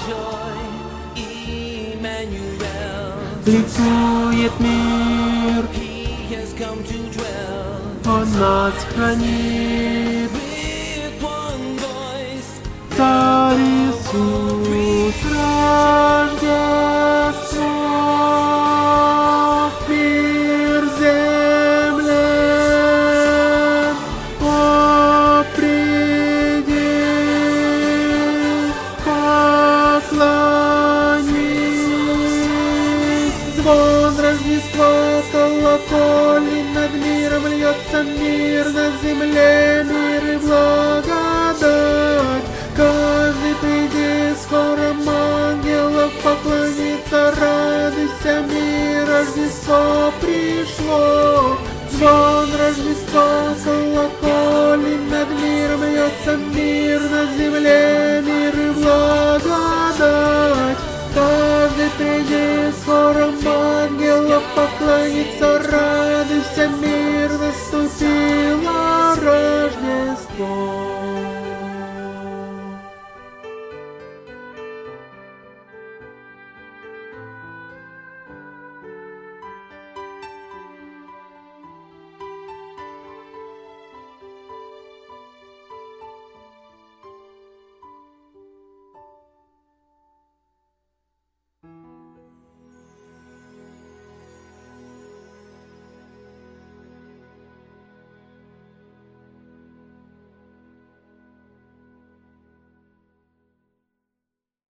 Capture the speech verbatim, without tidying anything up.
Ликует мир, Он нас хранит. Царь Иисус, Рождество, мир земле, о, приди, поклонись. Звон Рождества, колоколен над миром льется, мир на земле, мир и благодать. Каждый приди, скоро ангелов поклониться, радуйся, мир, Рождество пришло. Звон Рождества, колоколен над миром льется, мир на земле, мир и благодать. Каждый приди, скоро ангелов поклониться,